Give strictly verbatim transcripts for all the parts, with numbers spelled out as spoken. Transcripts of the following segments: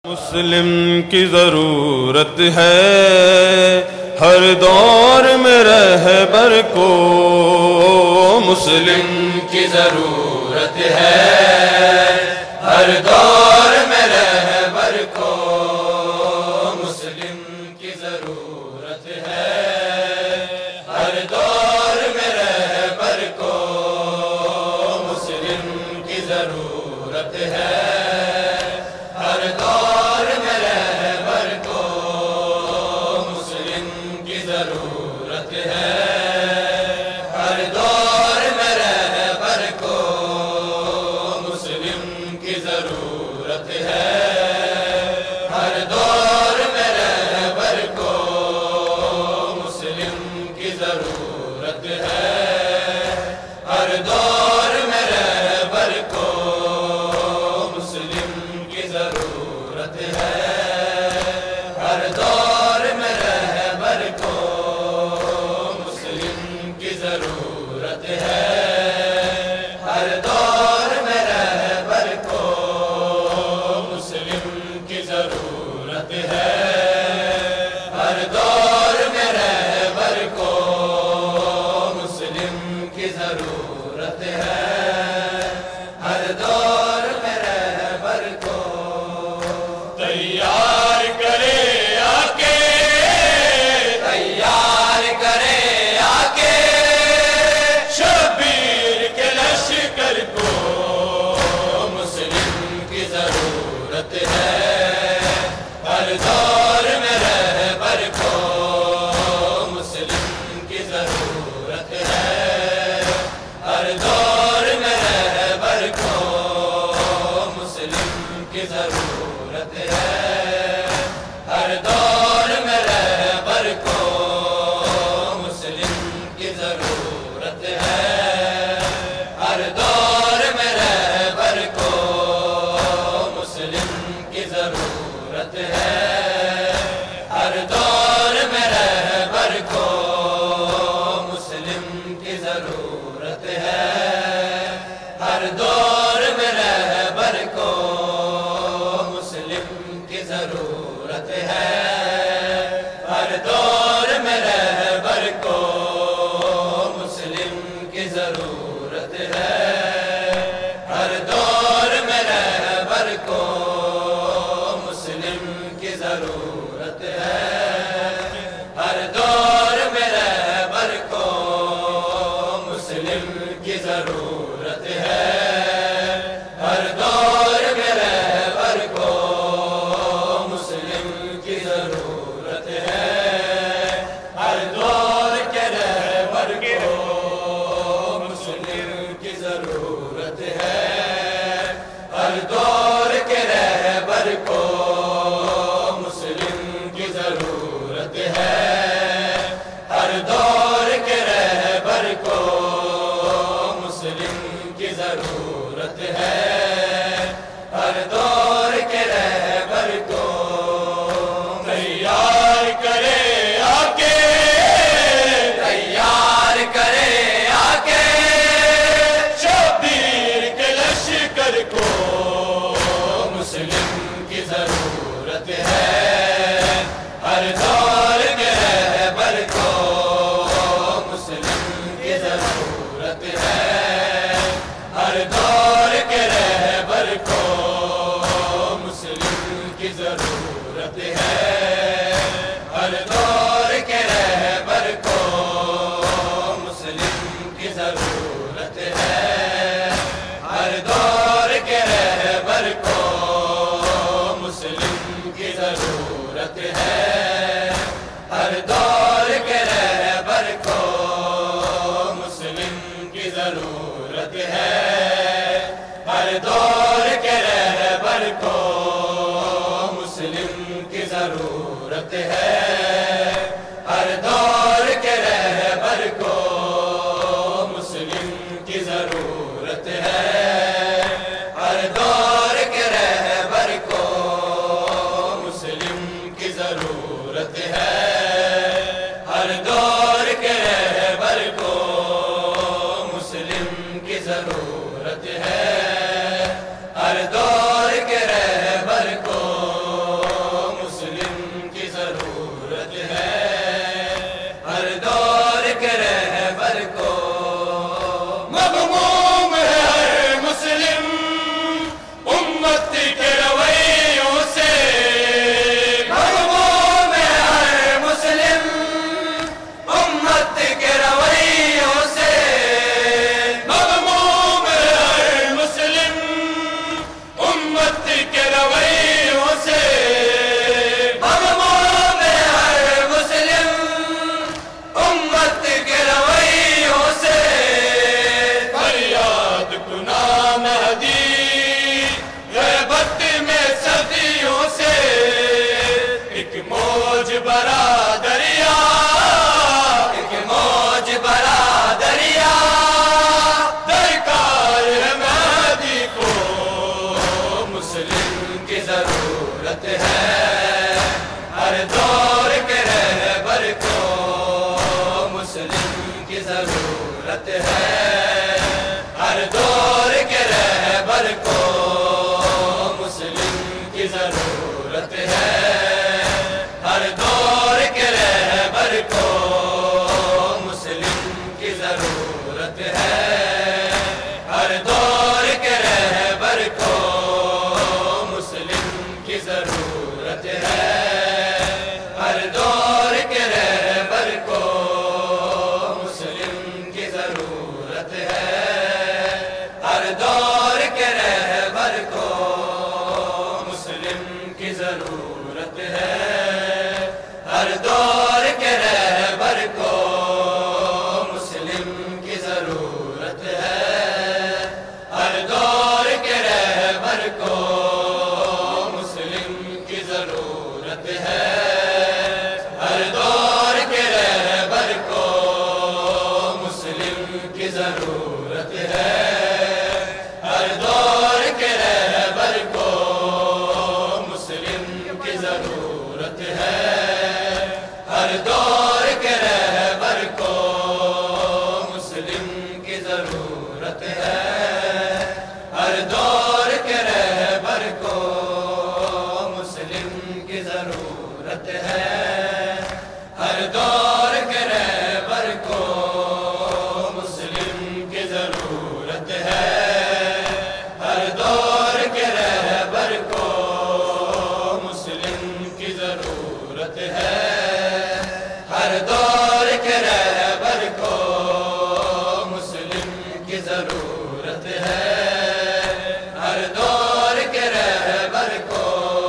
مسلم کی ضرورت ہے ہر دور میں رہبر کو، مسلم کی ضرورت ہے ہر دور میں رہبر کو، مسلم کی ضرورت ہے ہر دور میں رہبر کو، مسلم کی ضرورت ہے ہر دور میں رہبر کو، مسلم کی ضرورت ہے ہر دور میں رہبر کو، مسلم کی ضرورت ہے ہر دور میں رہبر کو، مسلم کی ضرورت ہے ہر دور میں رہبر کو، مسلم کی ضرورت ہے ہر دور میں رہبر کو، مسلم کی ضرورت ہے ہر دور میں رہبر کو، مسلم کی ضرورت ہے ہر دور میں رہبر کو، مسلم کی ضرورت ہے ہر دور میں رہبر کو، تیار کرے آ کے تیار کرے آ کے شبیر کے لشکر کو، مسلم کی ضرورت ہے ہر دور میں رہبر کو، مسلم کی ضرورت ہے ہر دور میں رہبر کو، مسلم کی ضرورت ہے ہر دور میں رہبر کو، مسلم کی ضرورت ہے ہر دور میں رہبر کو، مسلم کی ضرورت ہے ہر دور میں رہبر کو، مسلم کی ضرورت ہے ہر دور میں رہبر کو، مسلم کی ضرورت ہے ہر دور میں رہبر کو، مسلم کی ضرورت ہے ہر دور میں رہبر کو، مسلم کی ضرورت ہے ہر دور میں رہبر کو، مسلم کی ضرورت ہے ہر دور میں رہبر کو، مسلم کی ضرورت ہے ہر دور کے رہبر کو، مسلم کی ضرورت ہے ہر دور کے رہبر کو، مسلم کی ضرورت ہے ہر دور کے رہبر کو، مسلم کی ضرورت ہے ہر دور کے رہبر کو، تیار کرے آ کے تیار کرے آ کے شبیر کے لشکر کو، مسلم کی ضرورت ہے ہر دور کے رہبر کو، مسلم کی ضرورت ہے ہر دور کے رہبر کو، مسلم کی ضرورت ہے ہر دور کے رہبر کو، مسلم کی ضرورت ہے ہر دور کے رہبر کو، مسلم کی ضرورت ہے ہر دور کے رہبر کو، مسلم کی ضرورت ہے ہر دور کے رہبر کو، مسلم کی ضرورت ہے ہر دور کے رہبر کو، مسلم کی ضرورت ہے ہر دور کے رہبر کو، مسلم کی ضرورت ہے ہر دور کے رہبر کو، مسلم کی ضرورت ہے ہر دور کے رہبر کو، ہے، ہر دور کے رہبر کو مسلم کی ضرورت ہے، ہر دور کے رہبر کو مسلم کی ضرورت ہے، ہر دور کے رہبر کو مسلم کی ضرورت ہے، ہر دور کے رہبر کو مسلم کی ضرورت ہے، ہر دور کے رہبر کو مسلم کی ضرورت ہے، ہر دور کے رہبر کو مسلم کی ضرورت ہے، ہر دور کے رہبر کو مسلم کی ضرورت ہے، ہر دور کے رہبر کو مسلم کی ضرورت ہے، ہر دور کے رہبر کو مسلم کی ضرورت ہے، ہر دور کے رہبر کو مسلم کی ضرورت ہے، ہر دور کے رہبر کو مسلم کی ضرورت ہے، ہر دور کے رہبر کو مسلم کی ضرورت ہے، ہر دور کے رہبر کو مسلم کی ضرورت ہے، ہر دور کے رہبر کو مسلم کی ضرورت ہے، ہر دور کے رہبر کو مسلم کی ضرورت ہے، ہر دور کے رہبر کو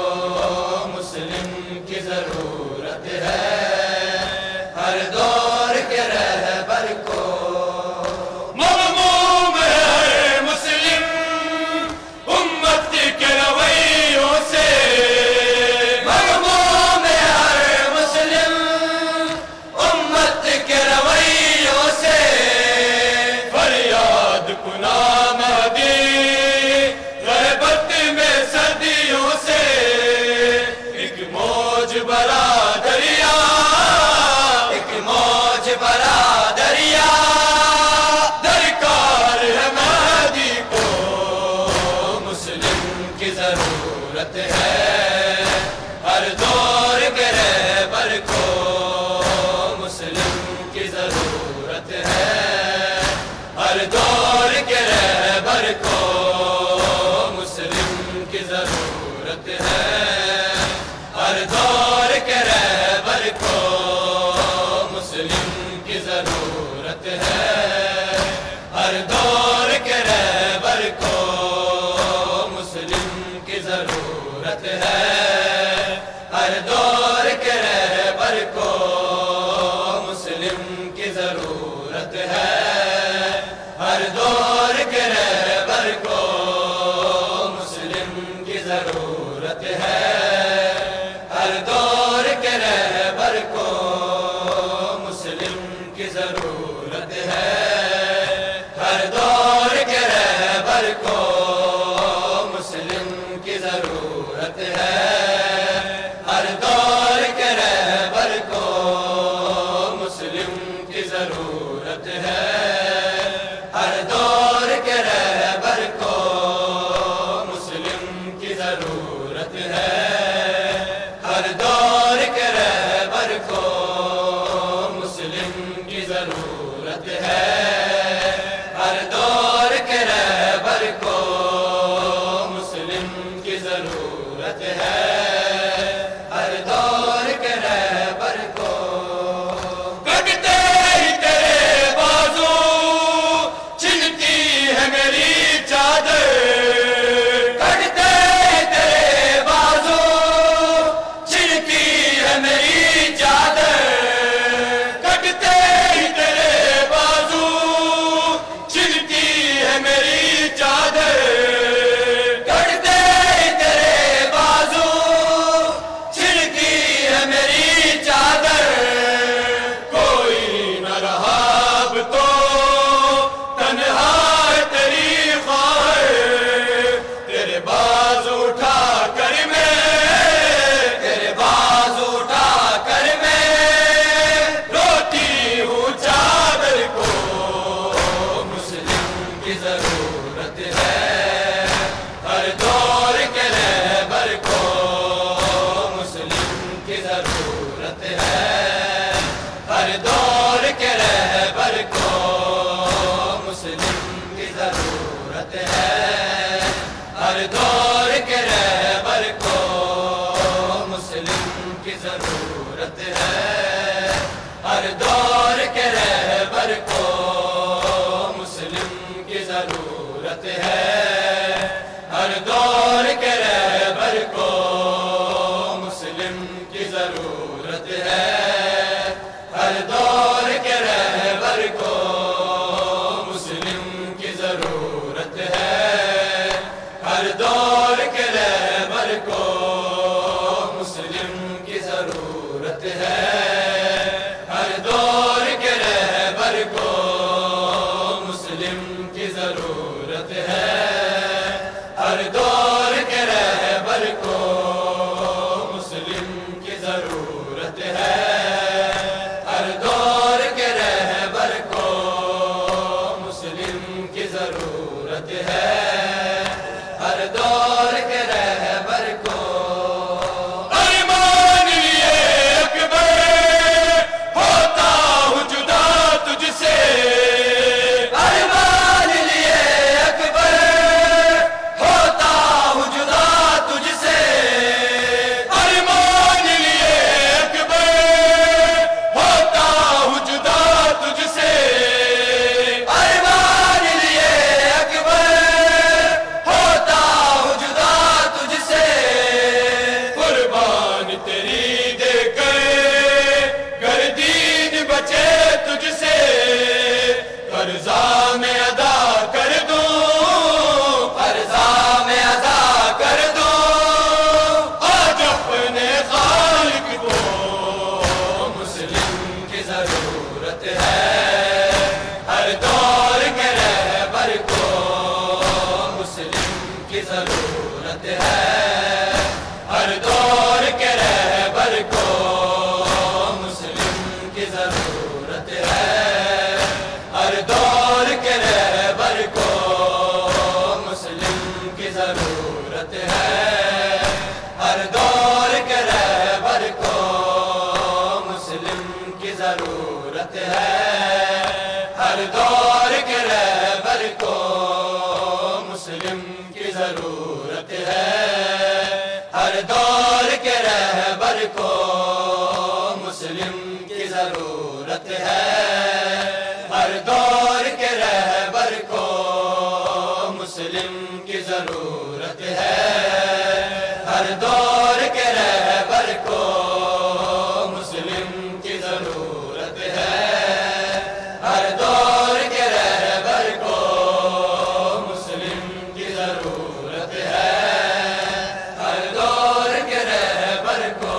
مسلم کی ضرورت ہے، ہر دور کے رہبر کو مغموم ہے ہر مسلم امت کے رویوں سے، مغموم ہے ہر مسلم امت کے رویوں سے، فریاد کنا مہدی غیبت میں صدیوں سے، ایک موج بڑا دریا، ایک موج بڑا دریا، درکار ہے مہدی کو مسلم کی ضرورت ہے، ہر دور کے رہبر کو مسلم کی ضرورت ہے، ہر دور کے رہبر کو مسلم کی ضرورت ہے، ہر دور کے رہبر کو مسلم کی ضرورت ہے، ہر دور کے رہبر کو مسلم کی ضرورت ہے، ہر دور کے رہبر کو مسلم کی ضرورت ہے، ہر دور کے رہبر کو مسلم کی ضرورت ہے، ہر دور کے رہبر کو مسلم کی ضرورت ہے، ہر دور کے رہبر کو مسلم کی ضرورت ہے، ہر دور کے رہبر کو مسلم کی ضرورت ہے، ہر دور کے رہبر کو مسلم کی ضرورت ہے، ہر دور کے رہبر کو مسلم کی ضرورت ہے، ہر دور کے رہبر کو مسلم کی ضرورت ہے، ہر دور کے رہبر کو کٹتے ہی تیرے بازو چھنتی ہے میری چادر، کٹتے ہی تیرے بازو چھنتی ضرورت ہے، ہر دور کے رہبر کو مسلم کی ضرورت ہے، ہر دور کے رہبر کو مسلم کی ضرورت ہے، ہر دور کے رہبر کو مسلم کی ضرورت ہے، ہر دور کے رہبر کو مسلم کی ضرورت ہے، ہر دور کے رہبر کو مسلم کی ضرورت ہے، ہر دور کے رہبر کو ارمان لیے اکبر ہوتا ہوں جدا تجھ سے، ارمان لیے اکبر ہوتا ہوں جدا تجھ سے، ارمان لیے اکبر ہوتا ہوں جدا تجھ سے، ارمان لیے اکبر ہوتا ہوں جدا تجھ سے، قربان تیری دے کر گر دین بچے تجھ سے، قرضہ میں ادا کر دوں، قرضہ میں ادا کر دوں، آج اپنے خالق کو مسلم کی ضرورت ہے، ہر دور کے رہبر کو مسلم کی ضرورت ہے، ہر دور کے رہبر کو مسلم کی ضرورت ہے، ہر دور کے رہبر کو مسلم کی ضرورت ہے، ہر دور کے رہبر کو مسلم کی ضرورت ہے، ہر دور کے رہبر کو مسلم کی ضرورت ہے، ہر دور کے رہبر کو مسلم کی ضرورت ہے، ہر دور کے رہبر کو مسلم کی ضرورت ہے، ہر دور کے رہبر کو مسلم کی ضرورت ہے، ہر دور کے رہبر کو مسلم کی ضرورت ہے، ہر دور کے رہبر کو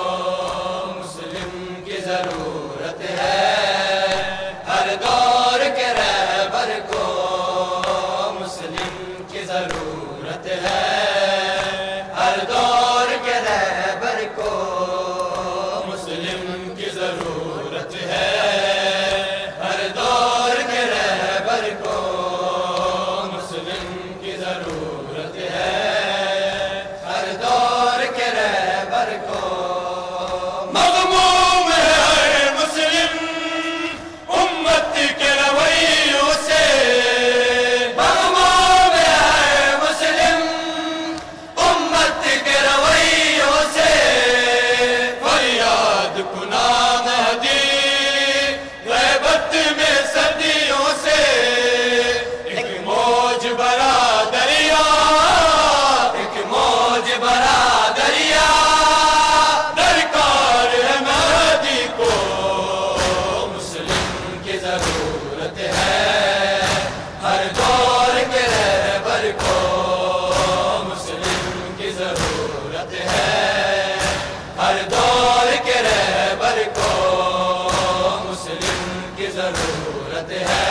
مسلم کی ضرورت ہے، ہر دور کے رہبر کو مسلم کی ضرورت ہے، ہر دور کے رہبر کو مسلم کی ضرورت ہے، ہر دور کے رہبر کو مسلم کی ضرورت ہے، ہر دور کے رہبر کو مغموم ہے ہر مسلم امت کے رویوں سے، مغموم ہے ہر مسلم امت کے رویوں سے، فریاد کنا مہدی غیبت میں صدیوں سے، ایک موج برا دریا، ایک موج برا دریا، درکار ہے مہدی کو مسلم کی ضرورت ہے، ہر دور کے رہبر کو مسلم کی ضرورت ہے، ہر دور کے رہبر کو مسلم کی ضرورت ہے،